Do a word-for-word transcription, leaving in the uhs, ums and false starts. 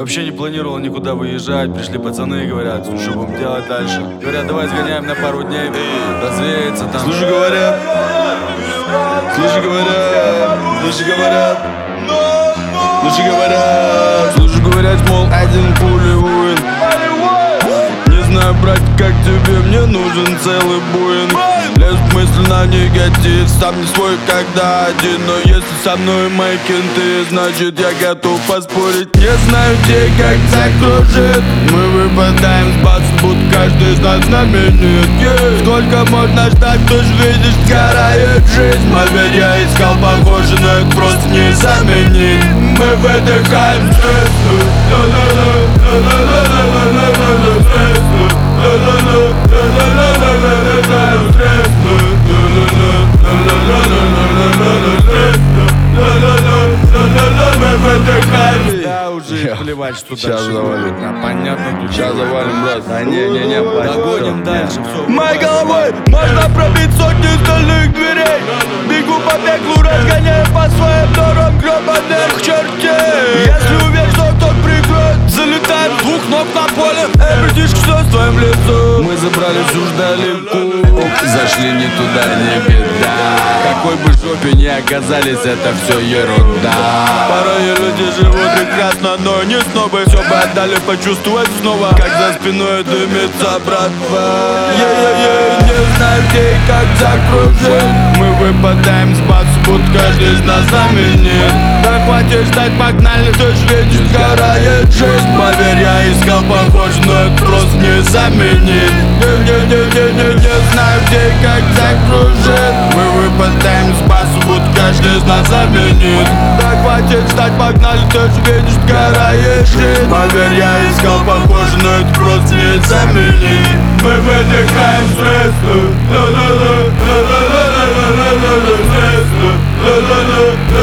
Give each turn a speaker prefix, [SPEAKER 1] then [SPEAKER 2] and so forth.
[SPEAKER 1] Вообще не планировал никуда выезжать. Пришли пацаны и говорят, ну что будем делать дальше? Говорят, давай сгоняем на пару дней, развеяться там.
[SPEAKER 2] Слушай, говорят, слушай, говорят, слушай, говорят, слушай, говорят, слушай, говорят, мол, один пулевой. Не знаю, брать, как тебе, мне нужен целый буин. Лез в мысли на негатив, сам не свой, когда один. Но если со мной мои кенты, значит я готов поспорить. Не знаю, где, как закружит. Мы выпадаем с бац, будто каждый из нас знаменит. yeah. Сколько можно ждать, кто ж видишь, сгорает жизнь. Поверь, я искал похоже, но это просто не заменить. Мы выдыхаем стресс.
[SPEAKER 1] Да, уже плевать, что
[SPEAKER 2] Сейчас
[SPEAKER 1] дальше
[SPEAKER 2] завалим.
[SPEAKER 1] будет. Да, понятно, тут
[SPEAKER 2] Сейчас завалим, брат.
[SPEAKER 3] Да не-не-не,
[SPEAKER 1] догоним дальше, все.
[SPEAKER 2] Моей головой можно пробить сотни стальных дверей. Бегу по пеклу, разгоняю по своим дорогам гребаных чертей. Если уверен, что кто-то прикроет, залетаем с двух ног на поле. Эй, братишка, что с твоим лицом?
[SPEAKER 1] Мы забрались уж далеко.
[SPEAKER 3] Зашли не туда, не беда. Какой бы жопе не оказались, это все ерунда.
[SPEAKER 2] Порой люди живут прекрасно, но не снобы. Все бы отдали почувствовать снова, как за спиной дымится братва. Е-е-е, не знаю где и как закружить. Мы выпадаем с бац, будто каждый из нас заменит. Да хватит ждать, погнали, ты ж видишь, сгорает жизнь. Поверь, я искал похоже, но это просто не заменить. Не-не-не-не-не, не знаю где и как закружить. Мы выпадаем с бац, будто каждый из нас заменит. Да хватит ждать, погнали, ты ж видишь, сгорает жизнь. Поверь, я искал похоже, но это просто не заменить. Мы выдыхаем стресс. Ла-ла-ла, ла-ла-ла, ла-ла-ла, ла-ла-ла, стресс. Ла-ла-ла.